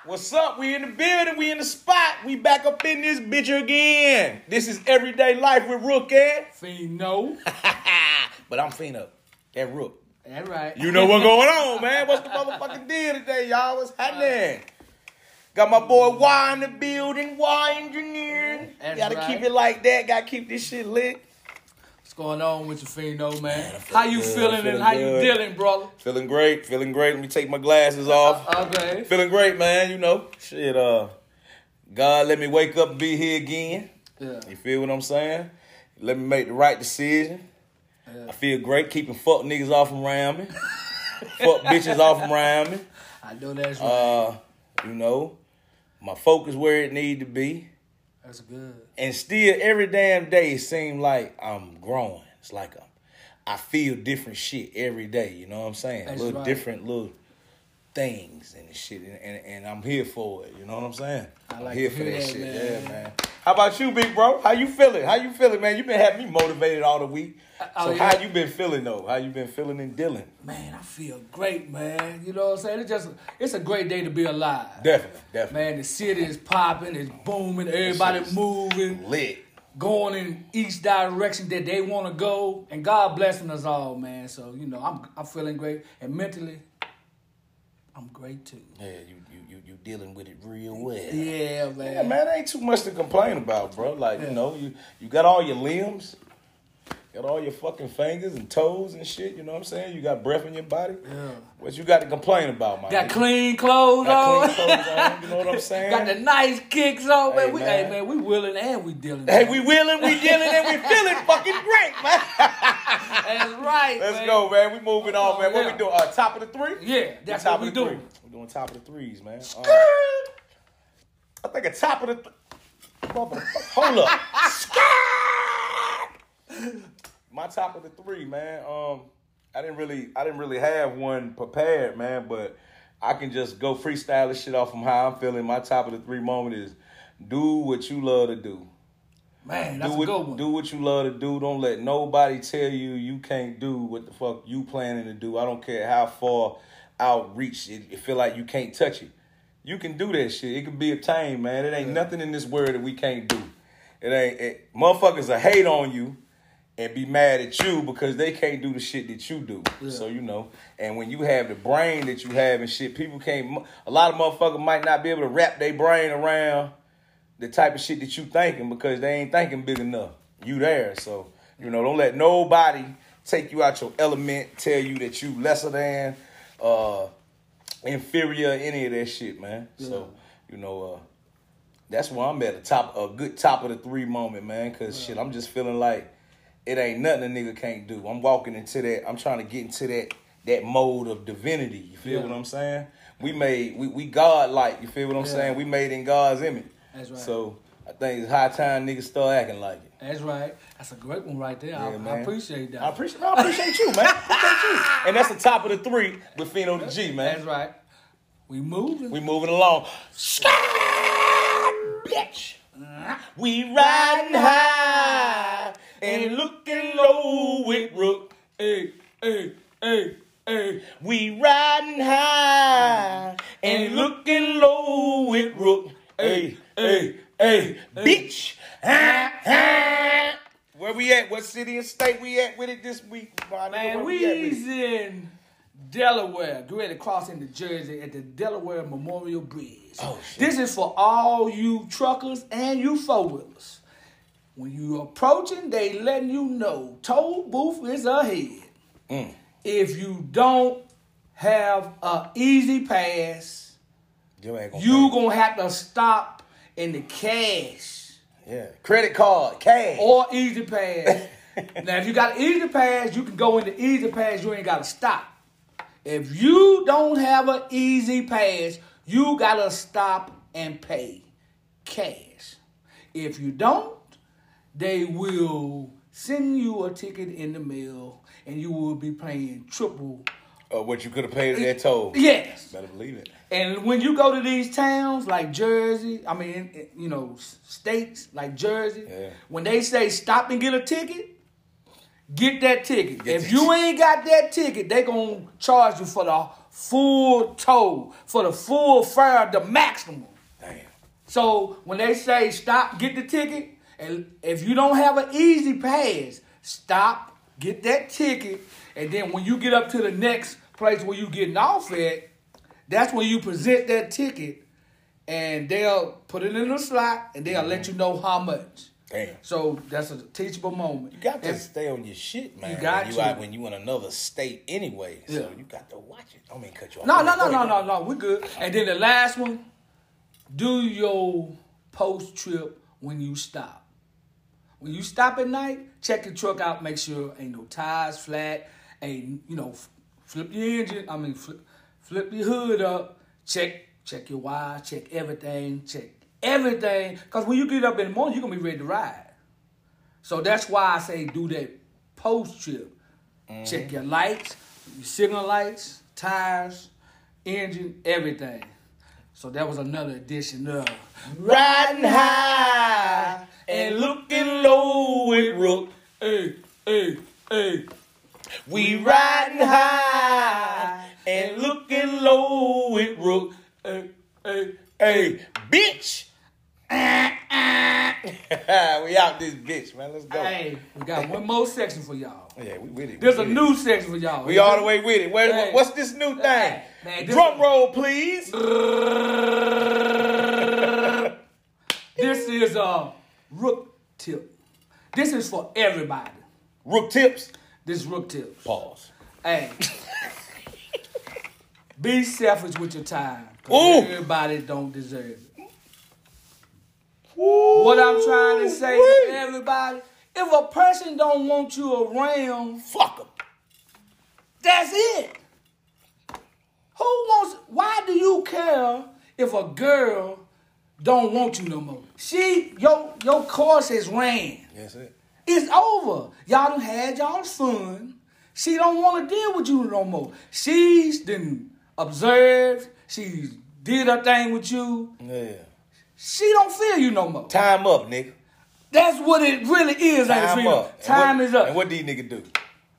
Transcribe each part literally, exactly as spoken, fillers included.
What's up? We in the building. We in the spot. We back up in this bitch again. This is Everyday Life with Rook and Fino. But I'm Fino. That Rook. That's right. You know what's going on, man. What's the motherfucking deal today, y'all? What's happening? Got my boy Y in the building. Y engineering. That's Gotta right. keep it like that. Gotta keep this shit lit. What's going on with you, Fino, man? Man, how you good, feeling, feeling and how good. you dealing, brother? Feeling great. Feeling great. Let me take my glasses off. Uh, okay. Feeling great, man. You know, shit. Uh, God let me wake up and be here again. Yeah. You feel what I'm saying? Let me make the right decision. Yeah. I feel great keeping fuck niggas off around me. Fuck bitches off around me. I know that's right. Uh, you know, my focus where it need to be. That's good. And still, every damn day, it seems like I'm growing. It's like I'm, I feel different shit every day. You know what I'm saying? That's little right. different little things and shit, and, and, and I'm here for it. You know what I'm saying? I like I'm here to for hear that, that, shit. man. Yeah, man. How about you, big bro? How you feeling? How you feeling, man? You been having me motivated all the week. Oh, So yeah. how you been feeling though? How you been feeling and dealing? Man, I feel great, man. You know what I'm saying? It's just, it's a great day to be alive. Definitely, definitely. Man, the city is popping, it's booming, everybody shit is moving, Lit. going in each direction that they want to go, and God blessing us all, man. So, you know, I'm I'm feeling great, and mentally, I'm great too. Yeah, you you you you dealing with it real well. Yeah, man. Yeah, man, ain't too much to complain about, bro. Like, Yeah. you know, you, you got all your limbs, got all your fucking fingers and toes and shit, you know what I'm saying? You got breath in your body. Yeah. What you got to complain about, my Got nigga? clean clothes Got on. clean clothes on, you know what I'm saying? Got the nice kicks on, man. Hey, we, man. hey, man, we willing and we dealing. Hey, we willing, we dealing, and we feeling fucking great, man. That's right, Let's man. go, man. We moving on, man. What Yeah. we doing? Uh, top of the three? Yeah, that's top what we of the doing. three. We're doing top of the threes, man. Uh, I think a top of the... Th- Hold up. My top of the three, man. Um, I didn't really, I didn't really have one prepared, man. But I can just go freestyle this shit off from how I'm feeling. My top of the three moment is do what you love to do. Man, that's do a what, good one. Do what you love to do. Don't let nobody tell you you can't do what the fuck you planning to do. I don't care how far outreach it, it feel like you can't touch it. You can do that shit. It can be obtained, man. It ain't Yeah. nothing in this world that we can't do. It ain't it, motherfuckers will hate on you and be mad at you because they can't do the shit that you do. Yeah. So, you know, and when you have the brain that you have and shit, people can't, a lot of motherfuckers might not be able to wrap their brain around the type of shit that you thinking because they ain't thinking big enough. You there. So, you know, don't let nobody take you out your element, tell you that you lesser than, uh, inferior, any of that shit, man. Yeah. So, you know, uh, that's where I'm at, a top, a good top of the three moment, man. Cause Yeah. shit, I'm just feeling like it ain't nothing a nigga can't do. I'm walking into that. I'm trying to get into that that mode of divinity. You feel Yeah. what I'm saying? We made we we God like. You feel what I'm Yeah. saying? We made in God's image. That's right. So I think it's high time niggas start acting like it. That's right. That's a great one right there. Yeah, I, I man. appreciate that. I appreciate, no, I appreciate you, man. I appreciate you. And that's the top of the three with Fino the G, man. That's right. We moving. We moving along. Sky, bitch. We riding high and looking low with Rook. Hey, hey, hey, hey. We riding high and looking low with Rook. Hey, hey, hey, bitch. Ah, ah. Where we at? What city and state we at with it this week? My nigga? Man, Where we at with it? we's in Delaware. Get ready to cross into Jersey at the Delaware Memorial Bridge. Oh, shit. This is for all you truckers and you four-wheelers. When you approaching, they letting you know toll booth is ahead. Mm. If you don't have a easy pass, You ain't gonna you pay. gonna have to stop in the cash Yeah. Credit card, cash. or easy pass. Now, if you got easy pass, you can go into easy pass. You ain't got to stop. If you don't have an easy pass, you got to stop and pay cash. If you don't, they will send you a ticket in the mail and you will be paying triple. Or what you could have paid at that toll. Yes. Better believe it. And when you go to these towns like Jersey, I mean, you know, states like Jersey, Yeah. when they say stop and get a ticket, get that ticket. Get if that you ticket. ain't got that ticket, they gonna charge you for the full tow for the full fare, the maximum. Damn. So when they say stop, get the ticket, and if you don't have an easy pass, stop, get that ticket, and then when you get up to the next place where you getting off at, that's when you present that ticket, and they'll put it in the slot, and they'll mm-hmm. let you know how much. Damn. So that's a teachable moment. You got to if, stay on your shit, man. You got when to. You out, when you in another state anyway, yeah. so you got to watch it. I mean, cut you off. No, no, no, no, no, no. We're good. And then the last one, do your post-trip when you stop. When you stop at night, check your truck out. Make sure ain't no tires flat. Ain't, you know, flip your engine. I mean, flip, flip your hood up. Check, check your wires. Check everything. Check everything. Because when you get up in the morning, you're going to be ready to ride. So that's why I say do that post-trip. Mm-hmm. Check your lights, your signal lights, tires, engine, everything. So that was another edition of Riding High and Looking Low with Rook. Hey, hey, hey. We riding high and looking low with Rook. Hey, hey, hey, bitch. We out this bitch, man. Let's go. Hey, we got one more section for y'all. Yeah, we with it. There's we a with new it. section for y'all. We all the way with it. Where, hey. What's this new thing? Hey, man, Drum roll, please. This is a Rook tip. This is for everybody. Rook tips? This is Rook tips. Pause. Hey. Be selfish with your time. Ooh. Everybody don't deserve it. Ooh. What I'm trying to say to everybody, if a person don't want you around, fuck them. That's it. Who wants, why do you care if a girl don't want you no more? She, your, your course has ran. That's it. It's over. Y'all done had y'all's fun. She don't want to deal with you no more. She's done observed. She did her thing with you. Yeah. She don't feel you no more. Time up, nigga. That's what it really is. Time ain't up. Time what, is up. And what these niggas do?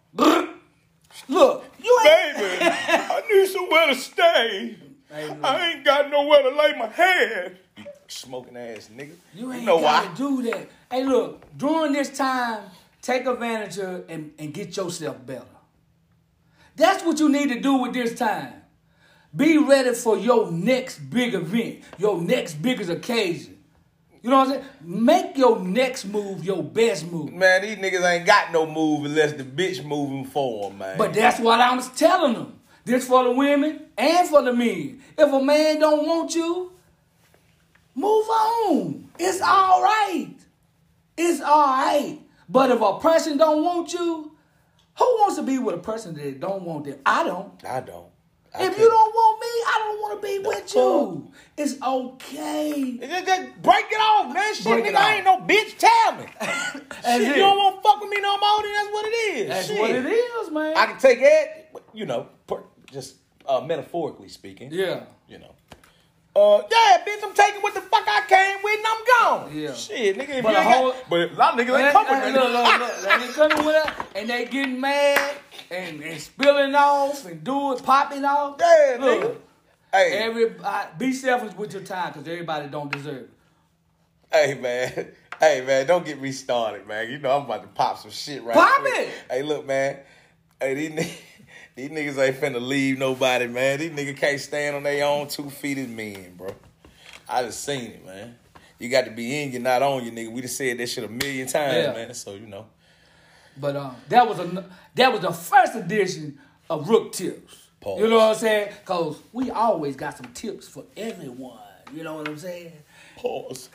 Look, you ain't... Baby, I need somewhere to stay. Hey, I ain't got nowhere to lay my head. You smoking ass nigga. You ain't you know gotta why? do that. Hey, look, during this time, take advantage of it and, and get yourself better. That's what you need to do with this time. Be ready for your next big event, your next biggest occasion. You know what I'm saying? Make your next move your best move. Man, these niggas ain't got no move unless the bitch moving for them, man. But that's what I was telling them. This for the women and for the men. If a man don't want you, move on. It's all right. It's all right. But if a person don't want you, who wants to be with a person that don't want them? I don't. I don't. I if couldn't. you don't want me, I don't want to be the with fuck? you. It's okay. Just, just break it off, man. Shit, break nigga, it I ain't no bitch. Tell me. Shit, it. you don't want to fuck with me no more, then that's what it is. That's Shit. what it is, man. I can take it, you know, per, just uh, metaphorically speaking. Yeah. You know. Uh, yeah, bitch, I'm taking what the fuck I came with and I'm gone. Yeah. Shit, nigga, if but you ain't whole, got, but a lot of niggas ain't coming with look, look, look, they ain't coming with her, and they getting mad and, and spilling off and doing, popping off. Yeah, look, nigga. Hey. Everybody, be selfish with your time because everybody don't deserve it. Hey, man. Hey, man, don't get me started, man. You know I'm about to pop some shit right Pop quick. it! Hey, look, man. Hey, these niggas, these niggas ain't finna leave nobody, man. These niggas can't stand on their own two feet as men, bro. I just seen it, man. You got to be in you, not on you, nigga. We just said that shit a million times, yeah. man. So, you know. But um, that was a that was the first edition of Rook Tips. Pause. You know what I'm saying? Because we always got some tips for everyone. You know what I'm saying? Pause.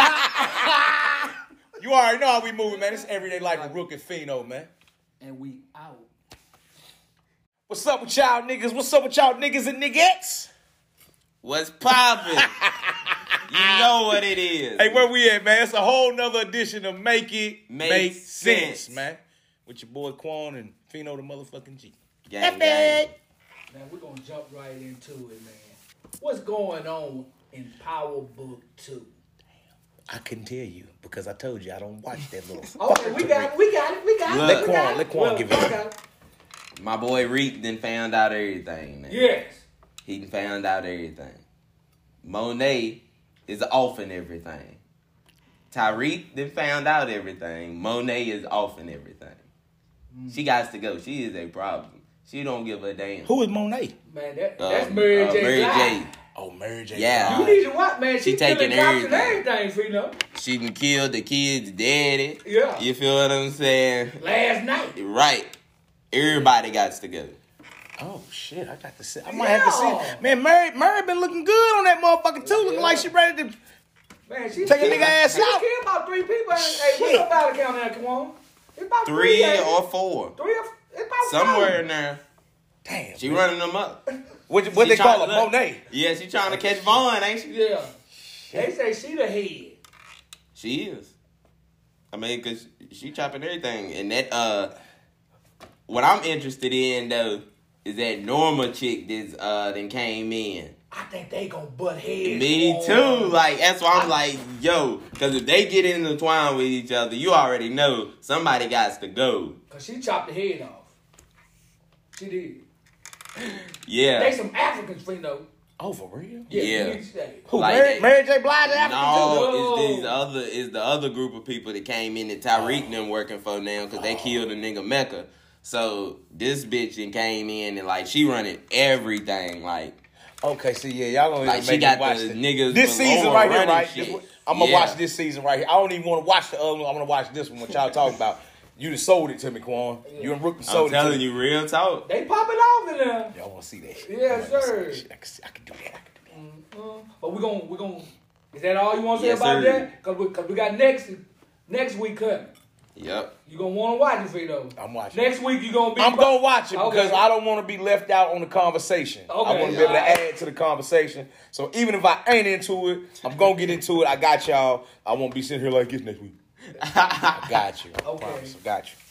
You already know how we moving, man. It's everyday life with Rook and Fino, man. And we out. What's up with y'all niggas? What's up with y'all niggas and niggettes? What's poppin'? You know what it is. Hey, where we at, man? It's a whole nother edition of Make It Make, Make sense. sense, man. With your boy Quan and Fino the motherfucking G. Gang, gang. Man, we're going to jump right into it, man. What's going on in Power Book two? I couldn't tell you because I told you I don't watch that little. Okay, we got it, we got it, we got it. Let we Quan, got let Quan well, give it. it. My boy Reek done found out everything, man. Yes. He done found out everything. Monet is off and everything. Tyreek done found out everything. Monet is off and everything. Mm. She got to go. She is a problem. She don't give a damn. Who is Monet? Man, that, Um, that's Mary uh, J. Mary Blige. J. Oh, Mary J. Yeah. You need to watch, man. She, She taking everything. everything. everything, you know. She done killed the kid's daddy. Yeah. You feel what I'm saying? Last night. Right. Everybody got to go. Oh shit! I got to see. I might have to see. Man, Mary, Mary been looking good on that motherfucker too. Looking Yeah. like she ready to Man, she take a killed- nigga ass she out. killed about three people. Hey, Shit. what's your body count now? Come on. It's about three. Three ain't it? or four. Three or it's about Somewhere four. in there. Damn. She man. running them up. What, what She they call her? tryna look- Monet. Yeah, she trying to catch Vaughn, ain't she? Yeah. They say she the head. She is. I mean, cause she chopping everything, and that uh, what I'm interested in though is that Norma chick that's uh then came in. I think they gonna butt heads. Me on. too. Like that's why I'm like, yo, cause if they get intertwined with each other, you already know somebody got to go. Cause she chopped the head off. She did. Yeah. They some Africans, you know. Oh, for real? Yeah. Yeah. You need to say. Who? Like Mary, that. Mary J. Blige African No, No. it's these other is the other group of people that came in that Tyreek them working for now because they killed a nigga Mecca. So this bitch and came in and like she running everything like too? Okay, see, yeah, y'all gonna Like, make she me got watch the this. niggas This below season her right here, running right? shit. This- I'm gonna Yeah. watch this season right here. I don't even want to watch the other one. I'm gonna watch this one. What y'all talking about? You done sold it to me, Quan. You and Rook done I'm sold it to telling me. you, real talk. They popping off in there. Y'all want to see that shit? Yes, I wanna see sir. that shit. I can, see, I can do that. I can do that. Uh, but we're gonna we're gonna is that all you want to say Yes, about sir. that? Cause we, cause we got next next week coming. Yep. You gonna want to watch it, Vito. I'm watching. Next week you gonna be. I'm gonna watch it because Okay. I don't want to be left out on the conversation. I Okay, want to be able to alright. add to the conversation. So even if I ain't into it, I'm gonna get into it. I got y'all. I won't be sitting here like this next week. I got you. I Okay. promise. I got you.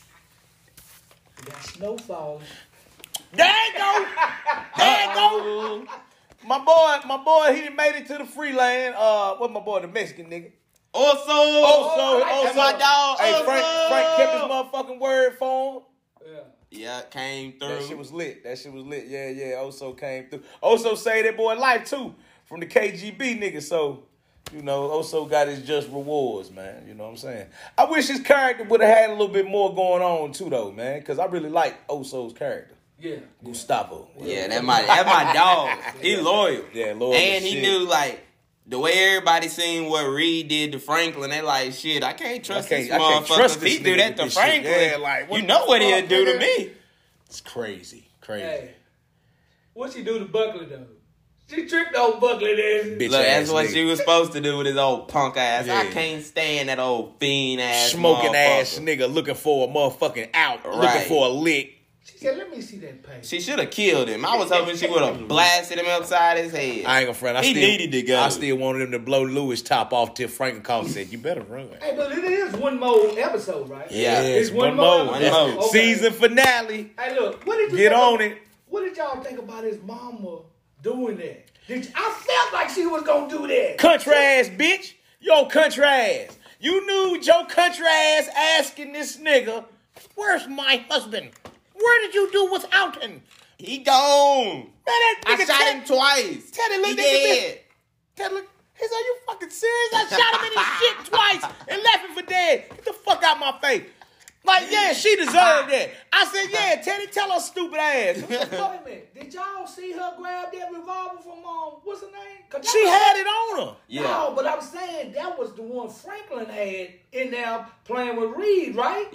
We got snow falling. There you go. There you go. My boy, my boy, he done made it to the free land. Uh, what my boy, the Mexican nigga? Also, Also, like also, that's my dog. Hey, Also. Frank, Frank kept his motherfucking word for him. Yeah. Yeah, came through. That shit was lit. That shit was lit. Yeah, yeah. Oso came through. Oso saved that boy life too from the K G B nigga. So, you know, Oso got his just rewards, man. You know what I'm saying? I wish his character would have had a little bit more going on too, though, man. Because I really like Oso's character, Yeah. Gustavo. Yeah, that my that my dog. He loyal. Yeah, loyal And as he shit. knew like the way everybody seen what Reed did to Franklin. They like shit. I can't trust I can't- this I can't motherfucker. trust If this he do nigga that with to this shit. Franklin, Yeah, like, what you know the what he'll fuck, do to nigga? me. It's crazy, crazy. Hey, what she do to Buckley though? She tricked old Buckley there. Bitch Look, that's ass what nigga. she was supposed to do with his old punk ass. I Yeah. can't stand that old fiend ass Smoking ass motherfucker. nigga looking for a motherfucking out, looking Right. for a lick. She said, "Let me see that page." She should have killed him. I was hoping she would have blasted him upside his head. I ain't gonna front. I He still, needed to go. I still wanted him to blow Lewis top off till Frank called and said, "You better run." Hey, but it is one more episode, right? Yeah. It's one more. One episode. more. Okay. Season finale. Hey, look, what did you Get think on about- it. What did y'all think about his mama doing that? Did you, I felt like she was gonna do that. Country ass bitch. Yo, country ass. You knew Joe country ass asking this nigga, "Where's my husband? Where did you do without him?" He gone. Man, that I nigga shot Ted- him twice. Teddy He looked at the dead. Teddy looked, he said, "Are you fucking serious? I shot him in his shit twice and left him for dead. Get the fuck out my face." Like, yeah, she deserved that. I said, "Yeah, Teddy, tell her stupid ass." Wait a minute. Did y'all see her grab that revolver from um, what's her name? 'Cause that She was- had it on her. Yeah. No, but I'm saying that was the one Franklin had in there playing with Reed, right?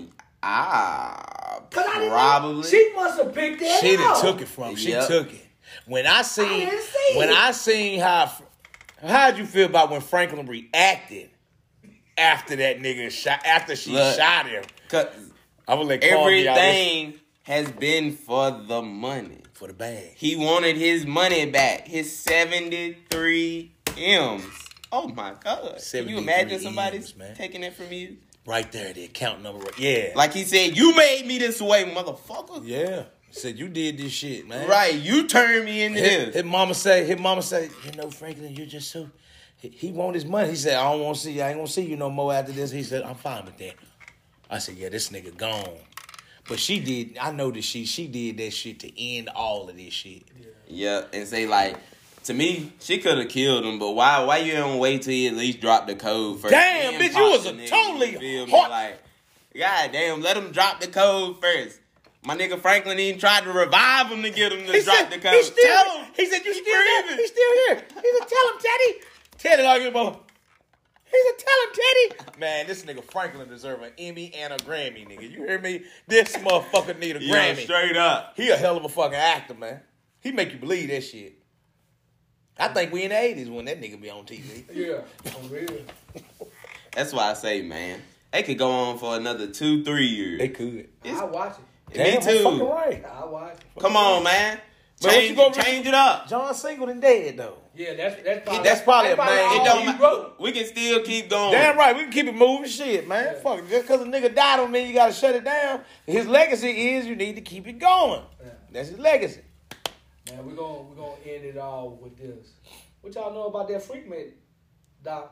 Ah, 'Cause I didn't probably. Know. She must have picked that She done up. took it from. She Yep. took it. When I seen, didn't see when it. I seen how, how'd you feel about when Franklin reacted after that nigga shot? After she Look. shot him, 'Cause I'm gonna let Carl be out there everything has been for the money. for the bag. He wanted his money back. His seventy-three M's. Oh my God. Can you seventy-three imagine somebody M's, man. taking it from you? Right there, the account number. Right- Yeah, Like he said, you made me this way, motherfucker. yeah. Said you did this shit, man. Right, you turned me into His, this. his mama say, his mama say, "You know, Franklin, you're just so." He, he want his money. He said, "I don't want to see you. I ain't gonna see you no more after this." He said, "I'm fine with that." I said, "Yeah, this nigga gone." But she did. I know that she she did that shit to end all of this shit. Yeah, and say like, to me, she could have killed him, but why? Why you don't wait till he at least drop the code first? Damn, Then bitch, pop you was the a nigga, totally you feel me? hot- Like, god damn, let him drop the code first. My nigga Franklin even tried to revive him to get him to He drop said, the code. he's still Tell here. him. He said, you He still here. breathing. He's still here. He said, tell him, Teddy. Teddy like him, boy. He said, tell him, Teddy. Man, this nigga Franklin deserve an Emmy and a Grammy, nigga. You hear me? This motherfucker need a Yeah, Grammy. straight up. He a hell of a fucking actor, man. He make you believe that shit. I think we in the eighties when that nigga be on T V. Yeah, for real. That's why I say, man, they could go on for another two, three years. They could. I watch it. Me Damn, I'm fucking too. right. I watch it. Come on, man. But don't Change, you go- change it up. John Singleton dead, though. Yeah, that's that's probably, That's probably a man. It all don't he matter. wrote. We can still keep going. Damn right, we can keep it moving. Shit, man. Yeah. Fuck it. Just because a nigga died don't mean you gotta shut it down. His legacy is you need to keep it going. Yeah. That's his legacy. Man, we're gonna we're gonna end it all with this. What y'all know about that Freaknik doc?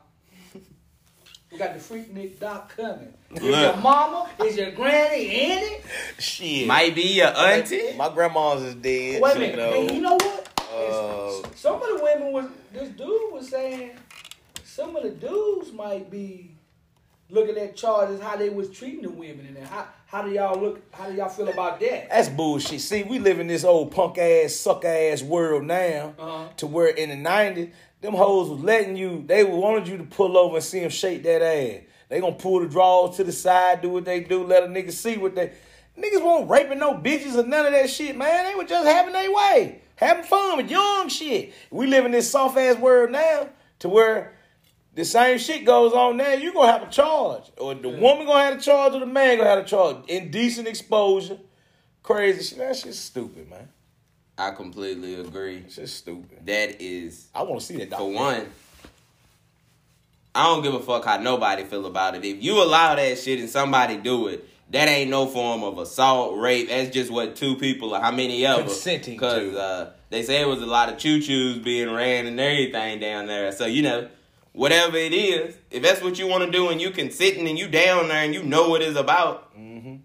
We got the Freaknik doc coming. Is Look. your mama? Is your granny in it? Shit. Might be your auntie. My grandma's is dead. Wait a so minute. no. And you know what? Uh, It's- some of the women was this dude was saying some of the dudes might be looking at charges how they was treating the women and how how do y'all look how do y'all feel about that? That's bullshit. See, we live in this old punk ass, suck ass world now Uh-huh. to where in the nineties, them hoes was letting you, they wanted you to pull over and see them shake that ass. They gonna pull the drawers to the side, do what they do, let a nigga see what they... Niggas won't raping no bitches or none of that shit, man. They were just having their way. Having fun with young shit. We live in this soft ass world now to where the same shit goes on now. You gonna have a charge. Or the woman gonna have a charge or the man gonna have a charge. Indecent exposure. Crazy shit. That shit's stupid, man. I completely agree. It's just stupid. That is, I want to see that for documentary. one, I don't give a fuck how nobody feel about it. If you allow that shit and somebody do it, that ain't no form of assault, rape. That's just what two people or how many of us. Consenting Because to. uh, they say it was a lot of choo-choos being ran and everything down there. So, you know, whatever it is, if that's what you want to do and you consenting and you down there and you know what it's about, Mm-hmm.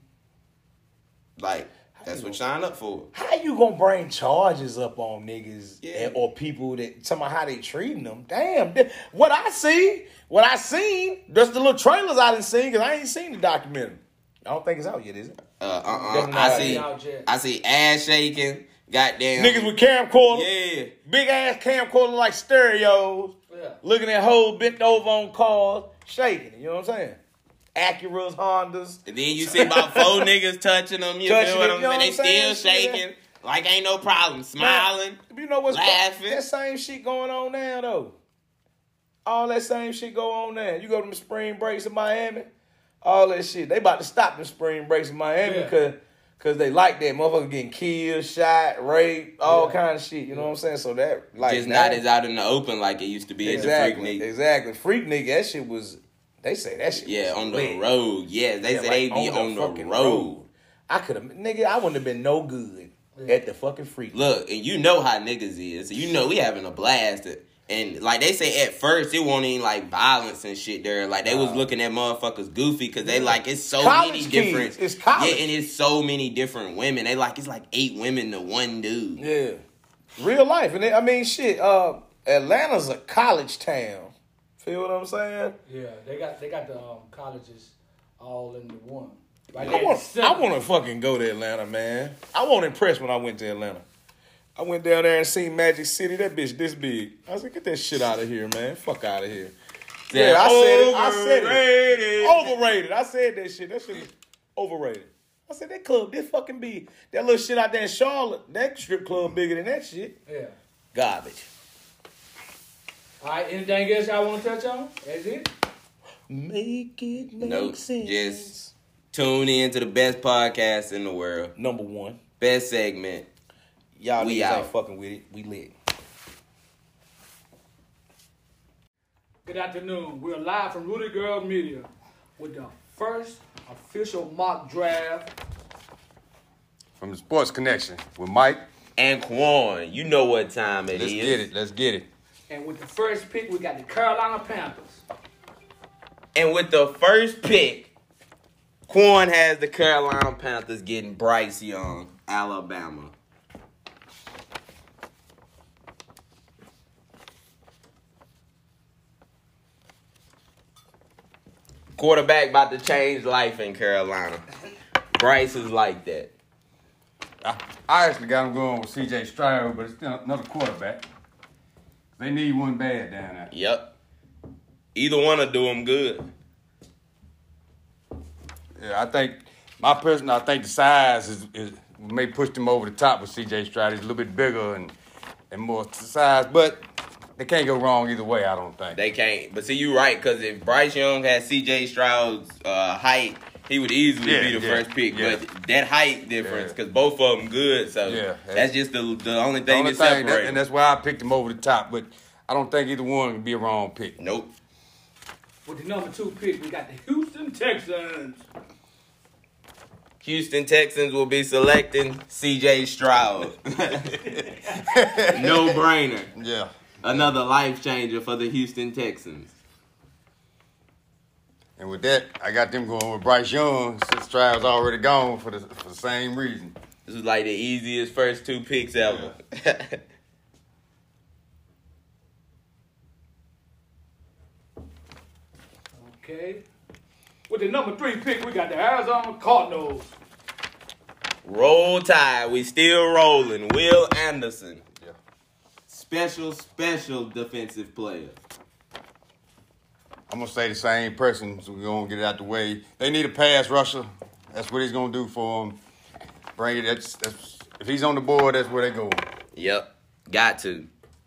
like, that's what you sign up for. How you gonna bring charges up on niggas Yeah. and, or people that talking about how they treating them? Damn, th- what I see, what I seen, just the little trailers I didn't see because I ain't seen the documentary. I don't think it's out yet, is it? Uh, uh-uh. Definitely I not see, out yet. I see ass shaking, goddamn. Niggas with camcorder, Yeah. big ass camcorder like stereos, Yeah. looking at hoes bent over on cars, shaking it. You know what I'm saying? Acuras, Hondas. And then you see about four niggas touching them. You Touching feel what it, I'm you know saying? They what I'm still saying? shaking. Like ain't no problem. Smiling. You know what's laughing. That same shit going on now though. All that same shit go on now. You go to the spring breaks in Miami, all that shit. They about to stop the spring breaks in Miami Yeah. because cause they like that motherfucker getting killed, shot, raped, all Yeah. kind of shit. You know what I'm saying? So that like Just now- not as out in the open like it used to be exactly, at the Freak Nigga. exactly. Freak nigga, that shit was. They say that shit. Yeah, was on the lit. road. Yeah, they Yeah, say like, they be on the, fucking road. I could have, nigga. I wouldn't have been no good Yeah. at the fucking freak. Look, and you know how niggas is. You know we having a blast. And like they say at first, it wasn't even like violence and shit there. Like they was Nah. looking at motherfuckers goofy because they Yeah. like it's so College many kids. different. It's college. Yeah, and it's so many different women. They like it's like eight women to one dude. Yeah, real life, and it, I mean, shit. Uh, Atlanta's a college town. Feel what I'm saying? Yeah, they got they got the um, colleges all in the one. Right I there in want, the center. I want to fucking go to Atlanta, man. I wasn't impressed when I went to Atlanta. I went down there and seen Magic City. That bitch this big. I was like, get that shit out of here, man. Fuck out of here. Yeah, I said it. I said it. Overrated. I said that shit. That shit is overrated. I said that club this fucking big. That little shit out there in Charlotte, that strip club bigger than that shit. Yeah. Garbage. All right. Anything else y'all want to touch on? That's it. Make it make Nope. sense. Just tune in to the best podcast in the world. Number one. Best segment. Y'all We niggas out. ain't fucking with it. We lit. Good afternoon. We're live from Rudy Girl Media with the first official mock draft. From the Sports Connection with Mike. And Quan, you know what time it is. Let's get it. Let's get it. And with the first pick, we got the Carolina Panthers. And with the first pick, Quan has the Carolina Panthers getting Bryce Young, Alabama. Quarterback about to change life in Carolina. Bryce is like that. I, I actually got him going with C J Stroud, but it's still another quarterback. They need one bad down there. Yep. Either one will do them good. Yeah, I think my person. I think the size is, is may push them over the top with C J Stroud. He's a little bit bigger and and more size, but they can't go wrong either way. I don't think They can't. But see, you right, because if Bryce Young had C J Stroud's uh, height, he would easily Yeah, be the yeah, first pick. yeah. But that height difference, Yeah. because both of them good, so Yeah. that's just the the only The thing only that thing, separates that, and that's why I picked him over the top. But I don't think either one would be a wrong pick. Nope. With the number two pick, we got the Houston Texans. Houston Texans will be selecting C J Stroud. No brainer. Yeah. Another life changer for the Houston Texans. And with that, I got them going with Bryce Young since Stroud's already gone for the for the same reason. This is like the easiest first two picks ever. Okay. With the number three pick, we got the Arizona Cardinals. Roll Tide. We still rolling. Will Anderson. Yeah. Special, special defensive player. I'm gonna say the same person, so we're gonna get it out the way. They need a pass rusher. That's what he's gonna do for them. Bring it. That's, that's if he's on the board, that's where they go. Yep. Got to.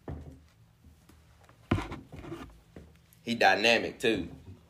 He dynamic, too.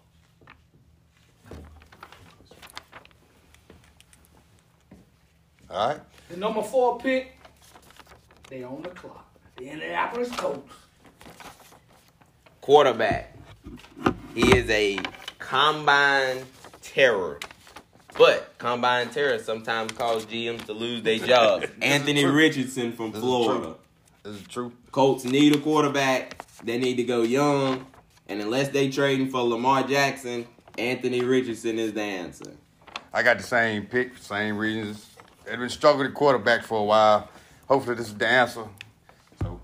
All right. The number four pick, they on the clock. The Indianapolis Colts. Quarterback. He is a combine terror. But combine terror sometimes cause G Ms to lose their jobs. Anthony true. Richardson from This is Florida. true. This is true. Colts need a quarterback. They need to go young. And unless they trading for Lamar Jackson, Anthony Richardson is the answer. I got the same pick, same reasons. They've been struggling at quarterback for a while. Hopefully this is the answer. So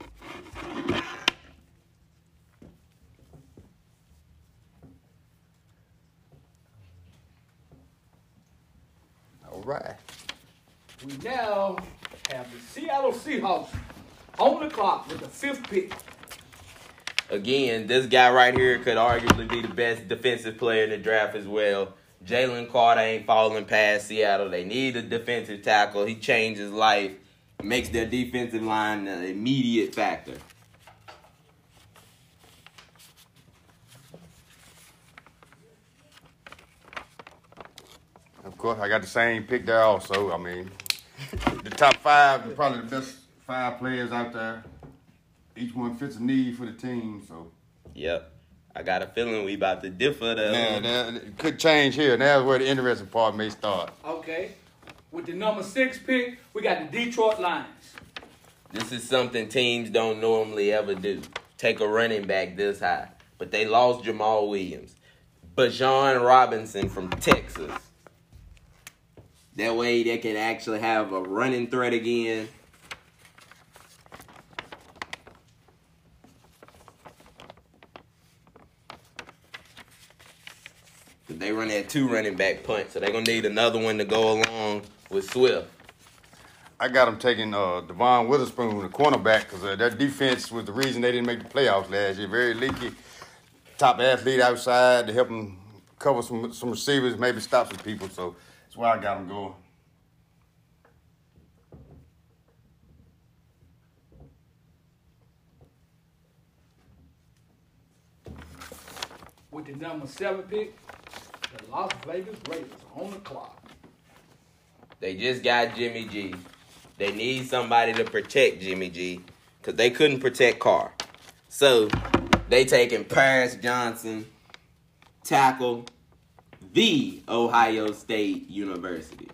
all right. We now have the Seattle Seahawks on the clock with the fifth pick. Again, this guy right here could arguably be the best defensive player in the draft as well. Jalen Carter ain't falling past Seattle. They need a defensive tackle. He changed his life, makes their defensive line an immediate factor. Of course, I got the same pick there also. I mean, the top five are probably the best five players out there. Each one fits a need for the team, so. Yep. I got a feeling we about to differ though. Now, now, it could change here. Now is where the interesting part may start. Okay. With the number six pick, we got the Detroit Lions. This is something teams don't normally ever do. Take a running back this high. But they lost Jamal Williams. Bijan Robinson from Texas. That way they can actually have a running threat again. They run that two running back punt, so they're going to need another one to go along with Swift. I got them taking uh, Devon Witherspoon, the cornerback, because uh, their defense was the reason they didn't make the playoffs last year. Very leaky, top athlete outside to help them cover some some receivers, maybe stop some people. So that's why I got them going. With the number seven pick, the Las Vegas Raiders on the clock. They just got Jimmy G. They need somebody to protect Jimmy G because they couldn't protect Carr. So they taking Paris Johnson, tackle, the Ohio State University.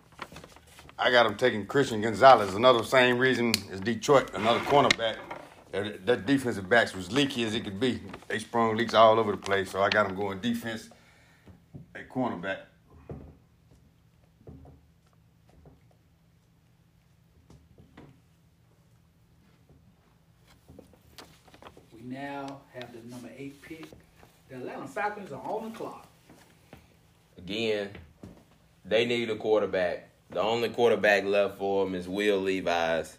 I got them taking Christian Gonzalez, another same reason as Detroit, another cornerback. That, that defensive backs was leaky as it could be. They sprung leaks all over the place, so I got them going defense at cornerback. We now have the number eight pick. The Atlanta Falcons are on the clock. Again, they need a quarterback. The only quarterback left for them is Will Levis.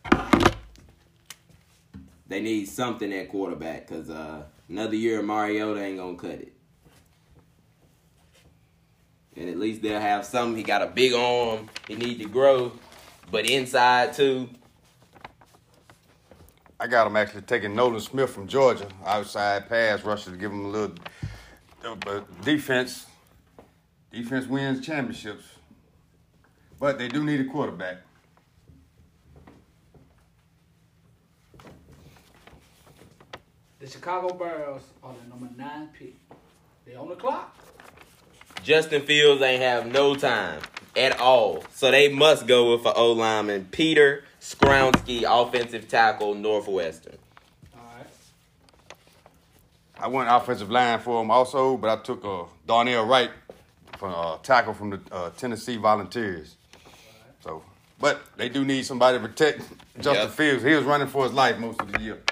They need something at quarterback because uh, another year of Mariota ain't going to cut it. And at least they'll have something. He got a big arm. He needs to grow. But inside, too. I got him actually taking Nolan Smith from Georgia, outside pass rusher, to give him a little uh, defense. Defense wins championships. But they do need a quarterback. The Chicago Bears are the number nine pick. They on the clock. Justin Fields ain't have no time at all. So they must go with an O-lineman, Peter Skronsky, offensive tackle, Northwestern. All right. I went offensive line for him also, but I took uh, Darnell Wright from uh, tackle from the uh, Tennessee Volunteers. Right. So, but they do need somebody to protect Justin Yep. Fields. He was running for his life most of the year.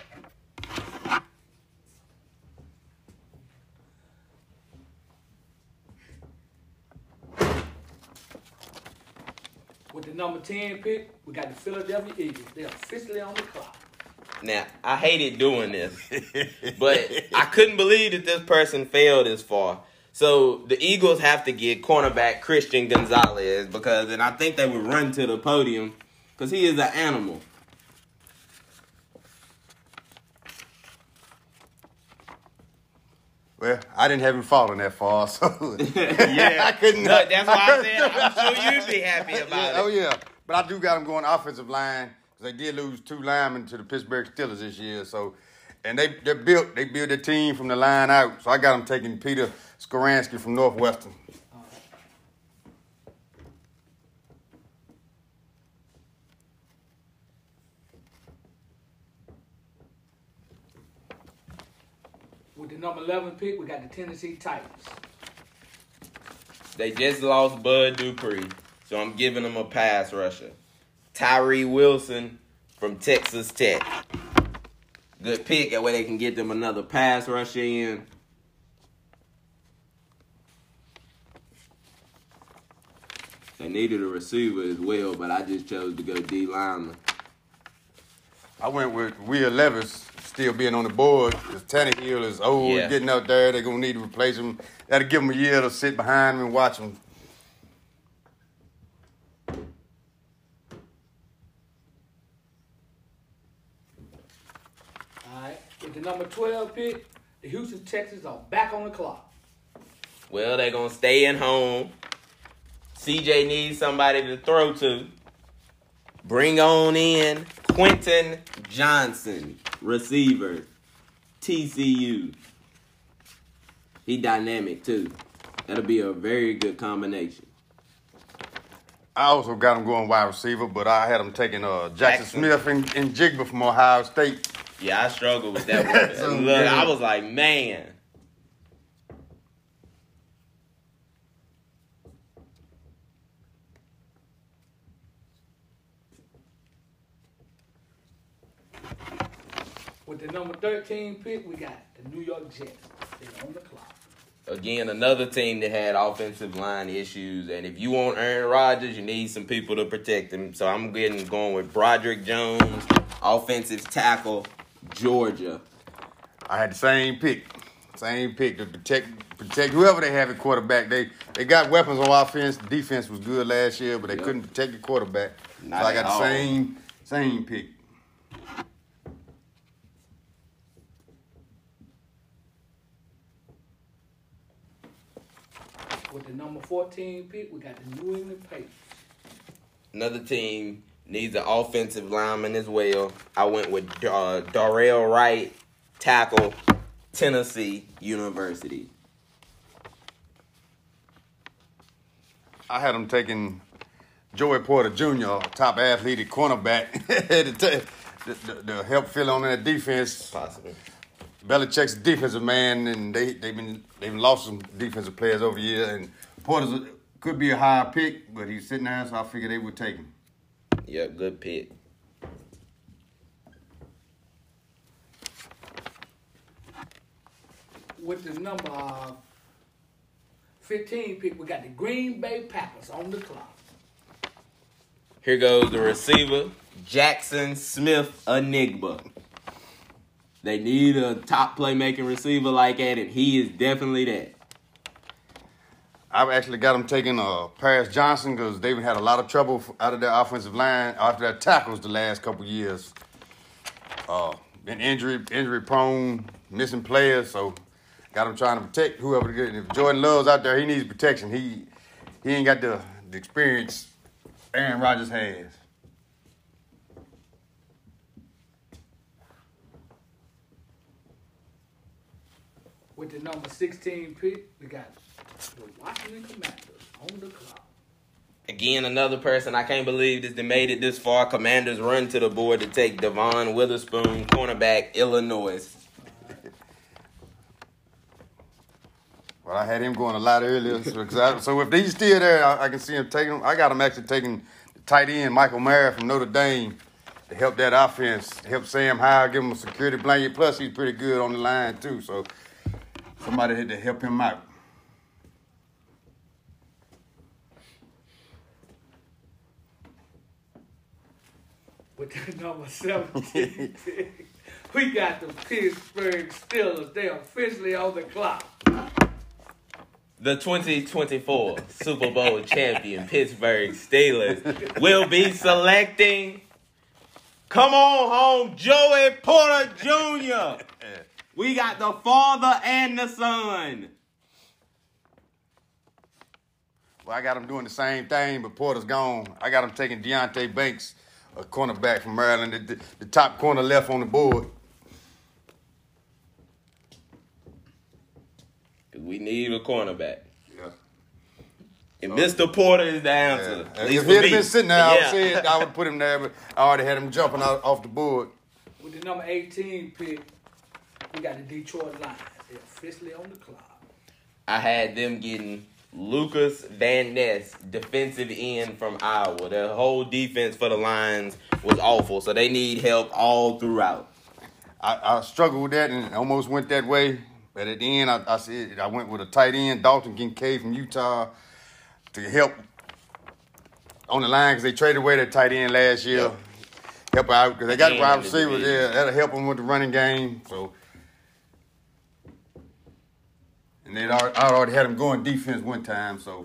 With the number ten pick, we got the Philadelphia Eagles. They're officially on the clock. Now, I hated doing this, but I couldn't believe that this person failed this far. So the Eagles have to get cornerback Christian Gonzalez because, and I think they would run to the podium because he is an animal. Well, I didn't have him falling that far, so Yeah, I couldn't. Look, that's why I couldn't- said I'm sure you'd be happy about Yeah, it. oh yeah, but I do got him going offensive line because they did lose two linemen to the Pittsburgh Steelers this year. So, and they they built they built their team from the line out. So I got him taking Peter Skoransky from Northwestern. With the number eleven pick, we got the Tennessee Titans. They just lost Bud Dupree, so I'm giving them a pass rusher. Tyree Wilson from Texas Tech. Good pick. That way they can get them another pass rusher in. They needed a receiver as well, but I just chose to go D lineman. I went with Will Levis still being on the board because Tannehill is old, Yeah. getting out there. They're gonna need to replace him. That'll give him a year to sit behind him and watch him. All right. With the number twelve pick, the Houston Texans are back on the clock. Well, they're going to stay in home. C J needs somebody to throw to. Bring on in Quentin Johnson, receiver, T C U. He dynamic, too. That'll be a very good combination. I also got him going wide receiver, but I had him taking uh, Jackson, Jackson. Smith and, and Jigba from Ohio State. Yeah, I struggled with that one. So Look, good. I was like, man. With the number thirteen pick, we got the New York Jets. They're on the clock. Again, another team that had offensive line issues. And if you want Aaron Rodgers, you need some people to protect him. So I'm getting going with Broderick Jones, offensive tackle, Georgia. I had the same pick, same pick to protect protect whoever they have at quarterback. They they got weapons on offense. Defense was good last year, but they Yep. couldn't protect the quarterback. Not so I at got the all. same same pick. With the number fourteen pick, we got the New England Patriots. Another team needs an offensive lineman as well. I went with uh, Darrell Wright, tackle, Tennessee University. I had them taking Joey Porter Junior, top athlete at cornerback. the, the, the help fill on that defense. Possibly. Belichick's a defensive man, and they they've been they've lost some defensive players over the years. And Porter's a, could be a high pick, but he's sitting there, so I figured they would take him. Yeah, good pick. With the number uh, fifteen pick, we got the Green Bay Packers on the clock. Here goes the receiver, Jackson Smith Enigma. They need a top playmaking receiver like that, and he is definitely that. I've actually got them taking uh, Paris Johnson because they've had a lot of trouble out of their offensive line after their tackles the last couple years. Uh, been injury injury prone, missing players, so got them trying to protect whoever to get. If Jordan Love's out there, he needs protection. He he ain't got the, the experience Aaron Rodgers has. With the number sixteen pick, we got the Washington Commanders on the clock. Again, another person I can't believe that they made it this far. Commanders run to the board to take Devon Witherspoon, cornerback, Illinois. Well, I had him going a lot earlier. So, 'cause I, so if he's still there, I, I can see him taking him. I got him actually taking the tight end, Michael Mayer from Notre Dame, to help that offense, help Sam Howell, give him a security blanket. Plus, he's pretty good on the line, too. So somebody had to help him out. With the number seventeen pick, we got the Pittsburgh Steelers. They are officially on the clock. The twenty twenty-four Super Bowl champion Pittsburgh Steelers will be selecting, come on home, Joey Porter Junior We got the father and the son. Well, I got him doing the same thing, but Porter's gone. I got him taking Deontay Banks, a cornerback from Maryland, the, the top corner left on the board. We need a cornerback. Yeah. And Mister Porter is the answer. Yeah. At least If for he had me. been sitting there, I Yeah. would say it, I would put him there, but I already had him jumping out off the board. With the number eighteen pick, we got the Detroit Lions. They're officially on the clock. I had them getting Lucas Van Ness, defensive end from Iowa. Their whole defense for the Lions was awful, so they need help all throughout. I, I struggled with that and almost went that way. But at the end, I, I said I went with a tight end, Dalton Kincaid from Utah, to help on the line because they traded away their tight end last year. Yep. Help out because they got And wide the receivers. division. Yeah, that'll help them with the running game. So, and they I already had them going defense one time. So,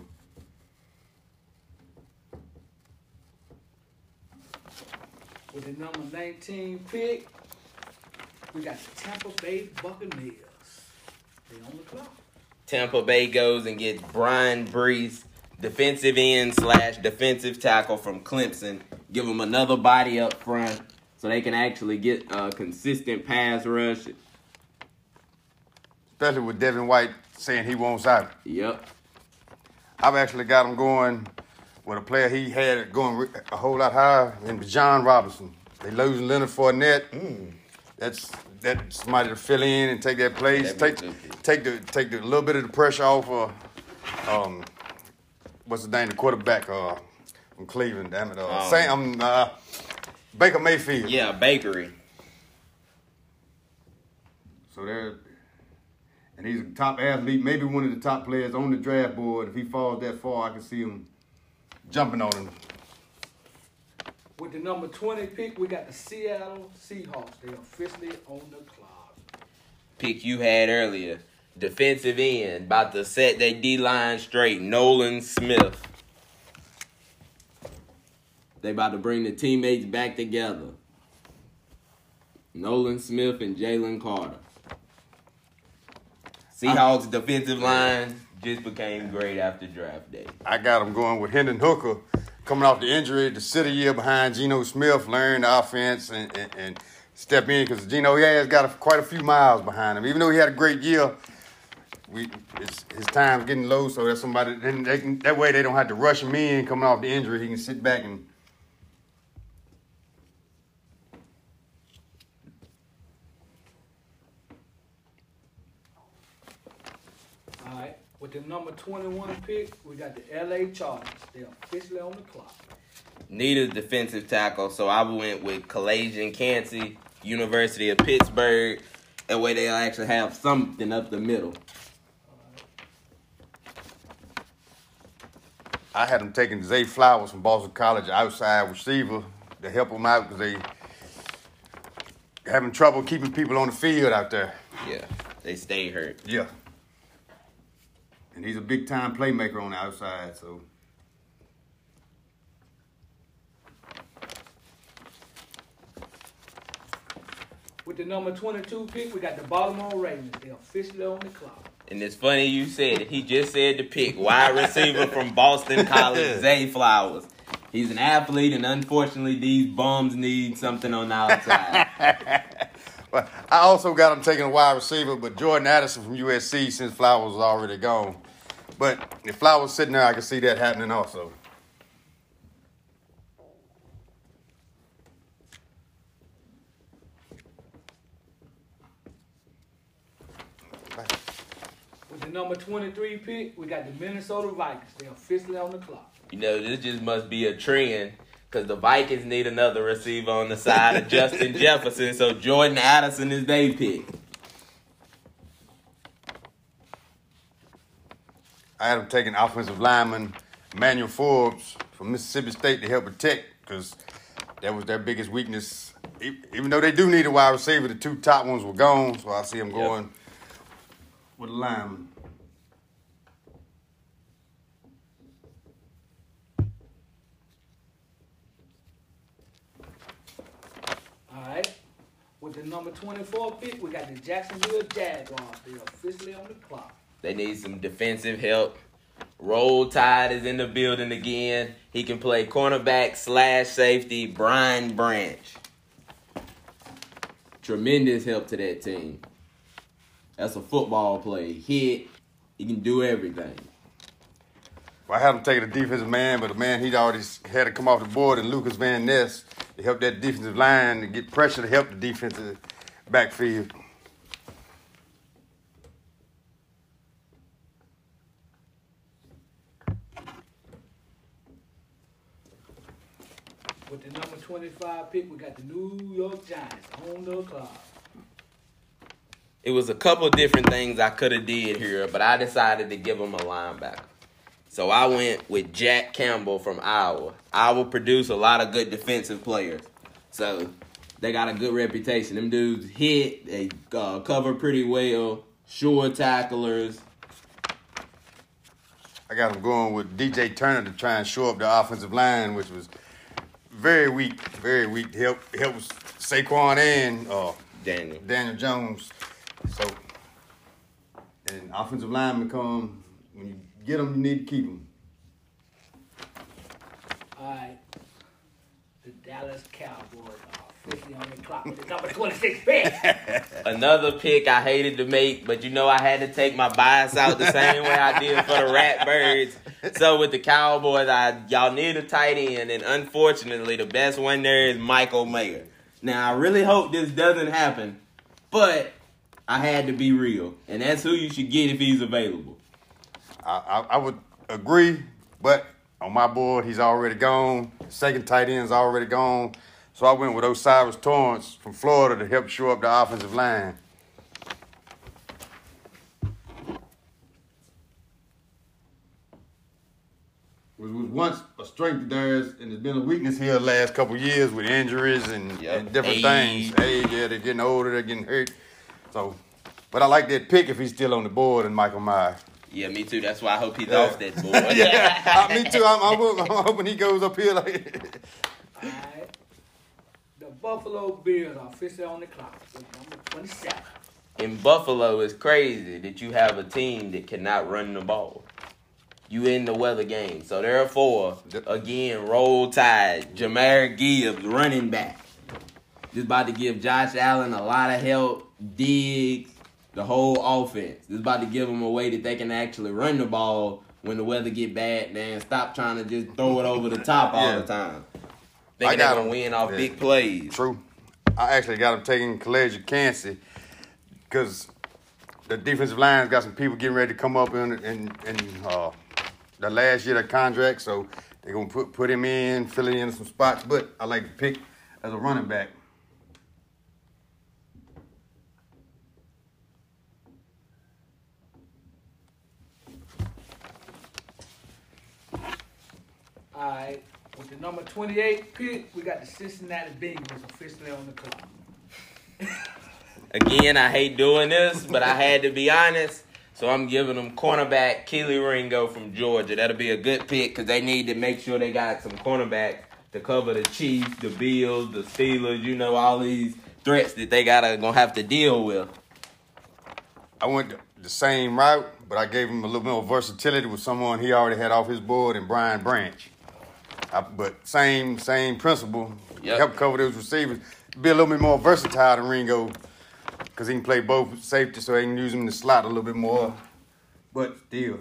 With the number nineteen pick, we got the Tampa Bay Buccaneers. They on the clock. Tampa Bay goes and gets Brian Brees, defensive end slash defensive tackle from Clemson. Give them another body up front so they can actually get a consistent pass rush. especially with Devin White saying he wants out. Yep. I've actually got him going with a player he had going a whole lot higher than John Robinson. They losing Leonard Fournette. Mm. That's that's somebody to fill in and take that place. That'd Take be a good pick. take the take the little bit of the pressure off of um what's the name, the quarterback uh from Cleveland, damn it. Uh, Um, Sam uh, Baker Mayfield. Yeah, Bakery. So there, and he's a top athlete, maybe one of the top players on the draft board. If he falls that far, I can see him jumping on him. With the number twenty pick, we got the Seattle Seahawks. They officially on the clock. Pick you had earlier. Defensive end, about to set their D-line straight. Nolan Smith. They about to bring the teammates back together. Nolan Smith and Jalen Carter. Seahawks defensive line just became great after draft day. I got him going with Hendon Hooker coming off the injury to sit a year behind Geno Smith, learn the offense and, and, and step in because Geno he has got a, quite a few miles behind him. Even though he had a great year, we it's, his time's getting low, so that's somebody. Then they can, that way they don't have to rush him in coming off the injury. He can sit back and. With the number twenty-one pick, we got the L A Chargers. They're officially on the clock. Need a defensive tackle, so I went with Kalajian Kancey, University of Pittsburgh. That way they'll actually have something up the middle. I had them taking Zay Flowers from Boston College, outside receiver, to help them out because they having trouble keeping people on the field out there. Yeah, they stay hurt. Yeah. And he's a big-time playmaker on the outside, so. With the number twenty-two pick, we got the Baltimore Ravens. They're officially on the clock. And it's funny you said it. He just said the pick. Wide receiver from Boston College, Zay Flowers. He's an athlete, and unfortunately, these bums need something on the outside. Well, I also got him taking a wide receiver, but Jordan Addison from U S C, since Flowers was already gone. But if Flowers sitting there, I can see that happening also. With the number twenty-three pick, we got the Minnesota Vikings. They're officially on the clock. You know, this just must be a trend because the Vikings need another receiver on the side of Justin Jefferson, so Jordan Addison is their pick. I had him taking offensive lineman Emmanuel Forbes from Mississippi State to help protect because that was their biggest weakness. Even though they do need a wide receiver, the two top ones were gone, so I see him going yep. with a lineman. All right. With the number twenty-four pick, we got the Jacksonville Jaguars. They're officially on the clock. They need some defensive help. Roll Tide is in the building again. He can play cornerback slash safety, Brian Branch. Tremendous help to that team. That's a football play. Hit. He can do everything. Well, I had him taking a defensive man, but the man he'd already had to come off the board, and Lucas Van Ness, to help that defensive line to get pressure to help the defensive backfield. With the number twenty-five pick, we got the New York Giants on the clock. It was a couple different things I could have did here, but I decided to give him a linebacker. So I went with Jack Campbell from Iowa. Iowa produced a lot of good defensive players. So they got a good reputation. Them dudes hit, they uh, cover pretty well, sure tacklers. I got him going with D J Turner to try and shore up the offensive line, which was very weak, very weak. Help helps Saquon and uh, Daniel. Daniel Jones. So, and offensive linemen come, when you get them, you need to keep them. All right. The Dallas Cowboys are officially on the clock with the number twenty-six pick. Another pick I hated to make, but you know I had to take my bias out the same way I did for the Ratbirds. So with the Cowboys, I y'all need a tight end, and unfortunately, the best one there is Michael Mayer. Now, I really hope this doesn't happen, but I had to be real, and that's who you should get if he's available. I, I, I would agree, but on my board, he's already gone. Second tight end's already gone. So I went with Osiris Torrance from Florida to help shore up the offensive line. Which was once a strength of theirs, and it's been a weakness here the last couple of years with injuries and, yep. and different Age. things. Age, yeah, they're getting older, they're getting hurt. So, but I like that pick if he's still on the board and Michael Myers. Yeah, me too. That's why I hope he's Yeah. off that board. yeah, uh, me too. I'm, I'm, I'm hoping he goes up here like. All right. The Buffalo Bills are officially on the clock with number twenty-seven. In Buffalo, it's crazy that you have a team that cannot run the ball. You in the weather game. So therefore, again, Roll Tide, Jahmyr Gibbs, running back. Just about to give Josh Allen a lot of help, Diggs, the whole offense. This is about to give them a way that they can actually run the ball when the weather get bad and stop trying to just throw it over the top all Yeah. the time. I Thinking got they're going him. to win off Yeah. big plays. True. I actually got him taking Kalajian Kancey because the defensive line's got some people getting ready to come up in in, in uh, the last year of their contract, so they're gonna put put him in, fill it in some spots. But I like to pick as a running back. All right, with the number twenty-eight pick, we got the Cincinnati Bengals officially on the clock. Again, I hate doing this, but I had to be honest. So I'm giving them cornerback Keely Ringo from Georgia. That'll be a good pick because they need to make sure they got some cornerbacks to cover the Chiefs, the Bills, the Steelers. You know, all these threats that they gotta gonna have to deal with. I went the same route, but I gave him a little more versatility with someone he already had off his board, and Brian Branch. I, but same same principle. Yep. Help cover those receivers. Be a little bit more versatile than Ringo, because he can play both safety, so they can use him in the slot a little bit more. But still.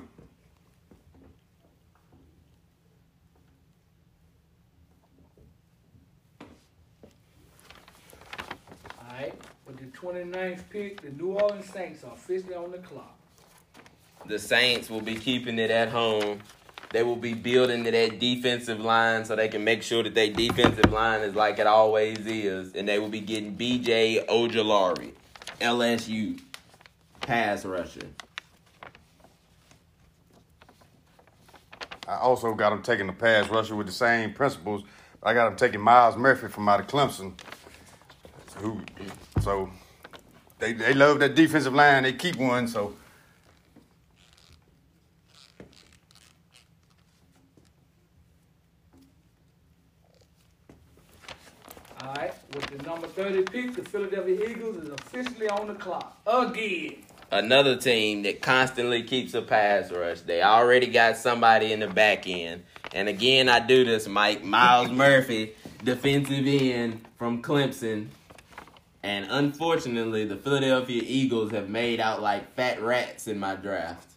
All right, with the twenty-ninth pick, the New Orleans Saints are officially on the clock. The Saints will be keeping it at home. They will be building to that defensive line so they can make sure that their defensive line is like it always is. And they will be getting B J Ojulari, L S U pass rusher. I also got him taking the pass rusher with the same principles. I got him taking Miles Murphy from out of Clemson. Who, so they they love that defensive line. They keep one, so. All right, with the number thirty pick, the Philadelphia Eagles is officially on the clock again. Another team that constantly keeps a pass rush. They already got somebody in the back end. And again, I do this, Mike. Miles Murphy, defensive end from Clemson. And unfortunately, the Philadelphia Eagles have made out like fat rats in my draft.